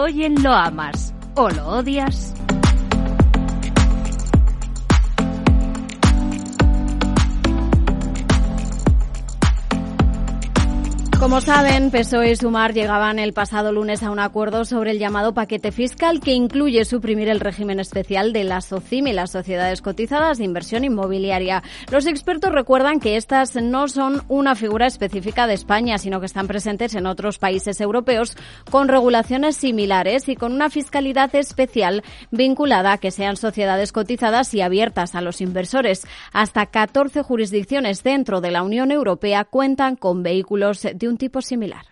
Irigoyen lo amas o lo odias. Como saben, PSOE y Sumar llegaban el pasado lunes a un acuerdo sobre el llamado paquete fiscal que incluye suprimir el régimen especial de la SOCIMI, las sociedades cotizadas de inversión inmobiliaria. Los expertos recuerdan que estas no son una figura específica de España, sino que están presentes en otros países europeos con regulaciones similares y con una fiscalidad especial vinculada a que sean sociedades cotizadas y abiertas a los inversores. Hasta 14 jurisdicciones dentro de la Unión Europea cuentan con vehículos de un tipo similar.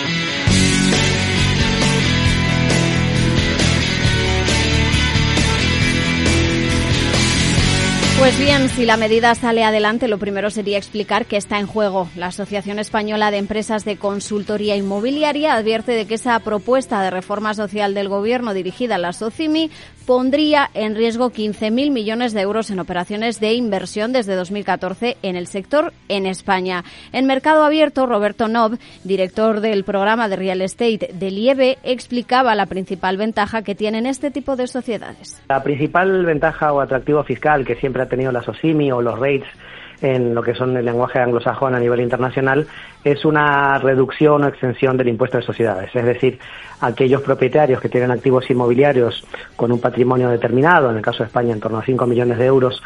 Pues bien, si la medida sale adelante, lo primero sería explicar qué está en juego. La Asociación Española de Empresas de Consultoría Inmobiliaria advierte de que esa propuesta de reforma social del Gobierno dirigida a la SOCIMI pondría en riesgo 15.000 millones de euros en operaciones de inversión desde 2014 en el sector en España. En Mercado Abierto, Roberto Nob, director del programa de Real Estate del IEB, explicaba la principal ventaja que tienen este tipo de sociedades. La principal ventaja o atractivo fiscal que siempre ha tenido la SOCIMI o los REITs en lo que son el lenguaje anglosajón a nivel internacional es una reducción o exención del impuesto de sociedades. Es decir, aquellos propietarios que tienen activos inmobiliarios con un patrimonio determinado, en el caso de España en torno a 5 millones de euros,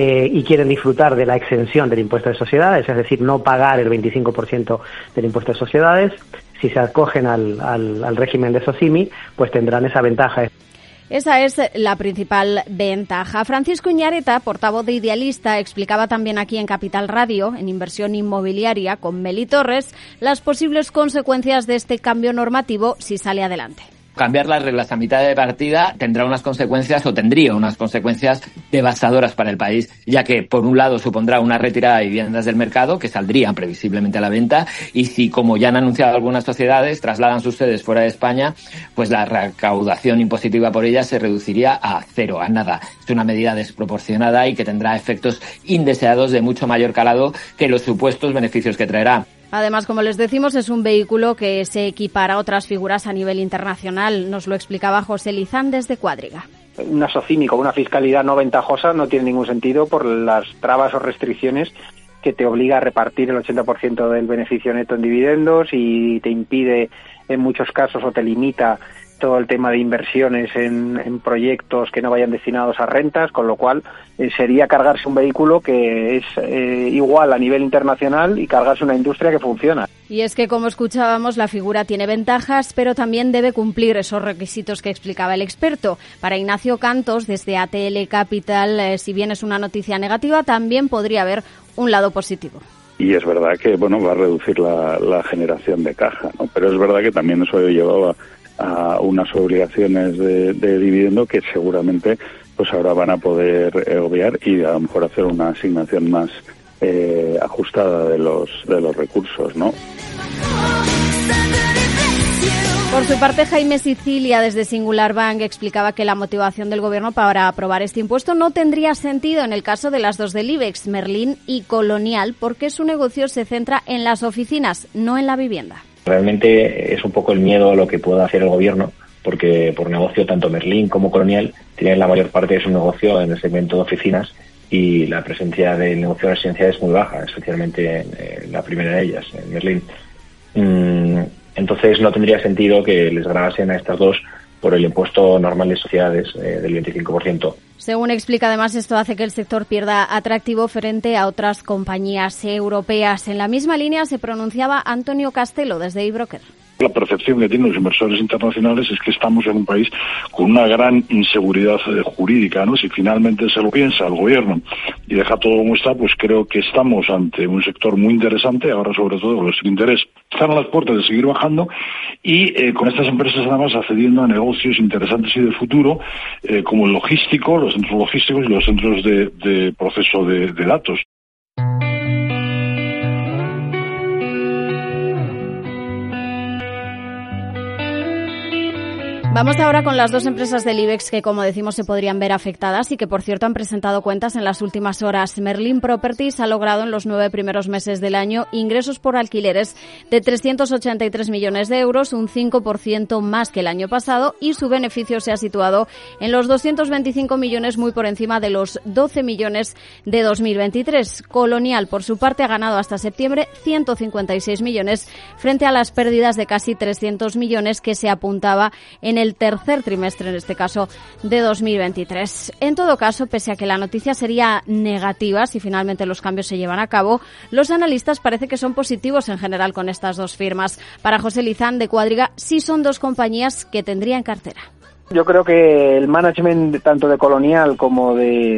y quieren disfrutar de la exención del impuesto de sociedades, es decir, no pagar el 25% del impuesto de sociedades, si se acogen al régimen de SOCIMI, pues tendrán esa ventaja. Esa es la principal ventaja. Francisco Iñareta, portavoz de Idealista, explicaba también aquí en Capital Radio, en Inversión Inmobiliaria, con Meli Torres, las posibles consecuencias de este cambio normativo si sale adelante. Cambiar las reglas a mitad de partida tendría unas consecuencias o tendría unas consecuencias devastadoras para el país, ya que por un lado supondrá una retirada de viviendas del mercado que saldrían previsiblemente a la venta y si, como ya han anunciado algunas sociedades, trasladan sus sedes fuera de España, pues la recaudación impositiva por ellas se reduciría a cero, a nada. Es una medida desproporcionada y que tendrá efectos indeseados de mucho mayor calado que los supuestos beneficios que traerá. Además, como les decimos, es un vehículo que se equipara a otras figuras a nivel internacional. Nos lo explicaba José Lizán desde Cuadriga. Una SOCIMI con una fiscalidad no ventajosa no tiene ningún sentido por las trabas o restricciones que te obliga a repartir el 80% del beneficio neto en dividendos y te impide en muchos casos o te limita todo el tema de inversiones en proyectos que no vayan destinados a rentas, con lo cual sería cargarse un vehículo que es igual a nivel internacional y cargarse una industria que funciona. Y es que, como escuchábamos, la figura tiene ventajas, pero también debe cumplir esos requisitos que explicaba el experto. Para Ignacio Cantos, desde ATL Capital, si bien es una noticia negativa, también podría haber un lado positivo. Y es verdad que va a reducir la generación de caja, ¿no? Pero es verdad que también eso llevaba a unas obligaciones de dividendo que seguramente pues ahora van a poder obviar y a lo mejor hacer una asignación más ajustada de los recursos, ¿no? Por su parte, Jaime Sicilia, desde Singular Bank, explicaba que la motivación del Gobierno para aprobar este impuesto no tendría sentido en el caso de las dos del IBEX, Merlin y Colonial, porque su negocio se centra en las oficinas, no en la vivienda. Realmente es un poco el miedo a lo que pueda hacer el Gobierno, porque por negocio tanto Merlin como Colonial tienen la mayor parte de su negocio en el segmento de oficinas y la presencia del negocio residencial es muy baja, especialmente en la primera de ellas, en Merlin. Entonces no tendría sentido que les gravasen a estas dos por el impuesto normal de sociedades del 25%. Según explica, además, esto hace que el sector pierda atractivo frente a otras compañías europeas. En la misma línea se pronunciaba Antonio Castelo, desde eBroker. La percepción que tienen los inversores internacionales es que estamos en un país con una gran inseguridad jurídica, ¿no? Si finalmente se lo piensa el gobierno y deja todo como está, pues creo que estamos ante un sector muy interesante, ahora sobre todo los intereses están a las puertas de seguir bajando y con estas empresas además accediendo a negocios interesantes y de futuro, como el logístico, los centros logísticos y los centros de proceso de datos. Vamos ahora con las dos empresas del IBEX que, como decimos, se podrían ver afectadas y que, por cierto, han presentado cuentas en las últimas horas. Merlin Properties ha logrado en los 9 primeros meses del año ingresos por alquileres de 383 millones de euros, un 5% más que el año pasado, y su beneficio se ha situado en los 225 millones, muy por encima de los 12 millones de 2023. Colonial, por su parte, ha ganado hasta septiembre 156 millones frente a las pérdidas de casi 300 millones que se apuntaba en el tercer trimestre, en este caso, de 2023. En todo caso, pese a que la noticia sería negativa si finalmente los cambios se llevan a cabo, los analistas parece que son positivos en general con estas dos firmas. Para José Lizán, de Cuadriga, sí son dos compañías que tendría en cartera. Yo creo que el management tanto de Colonial como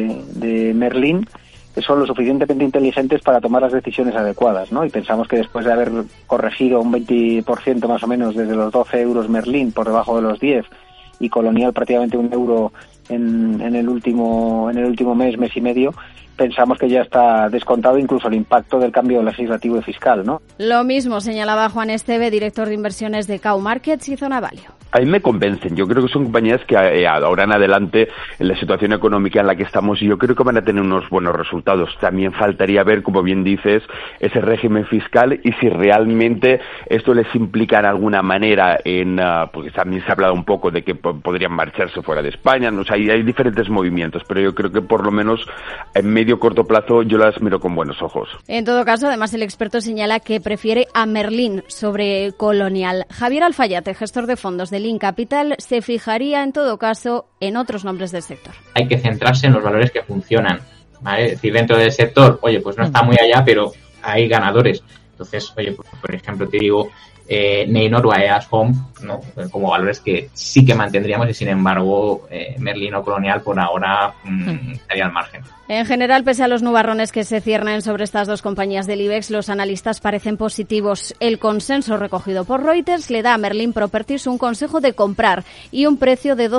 de Merlin son lo suficientemente inteligentes para tomar las decisiones adecuadas, ¿no? Y pensamos que después de haber corregido un 20% más o menos desde los 12 euros Merlin por debajo de los 10 y Colonial prácticamente un euro en el último mes y medio, pensamos que ya está descontado incluso el impacto del cambio legislativo y fiscal, ¿no? Lo mismo señalaba Juan Esteve, director de inversiones de Cow Markets y Zona Value. A mí me convencen. Yo creo que son compañías que ahora en adelante, en la situación económica en la que estamos, yo creo que van a tener unos buenos resultados. También faltaría ver, como bien dices, ese régimen fiscal y si realmente esto les implica en alguna manera porque también se ha hablado un poco de que podrían marcharse fuera de España. O sea, hay diferentes movimientos, pero yo creo que por lo menos en medio corto plazo yo las miro con buenos ojos. En todo caso, además, el experto señala que prefiere a Merlin sobre Colonial. Javier Alfayate, gestor de fondos de Link Capital, se fijaría en todo caso en otros nombres del sector. Hay que centrarse en los valores que funcionan, ¿vale? Es decir, dentro del sector, oye, pues no está muy allá, pero hay ganadores. Entonces, oye, pues, por ejemplo, te digo, Neynor o Aeas Home, ¿no? Como valores que sí que mantendríamos y sin embargo Merlin o Colonial por ahora estaría al margen. En general, pese a los nubarrones que se ciernen sobre estas dos compañías del IBEX, los analistas parecen positivos. El consenso recogido por Reuters le da a Merlin Properties un consejo de comprar y un precio de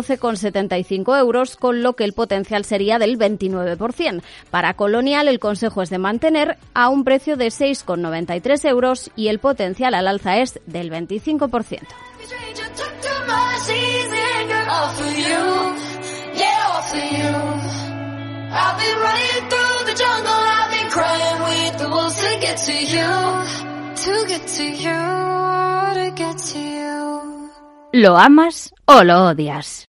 12,75 euros, con lo que el potencial sería del 29%. Para Colonial, el consejo es de mantener a un precio de 6,93 euros y el potencial al alza es del 25%. I've been running through the jungle, I've been crying with the wolves to get to you, to get to you, to get to you. ¿Lo amas o lo odias?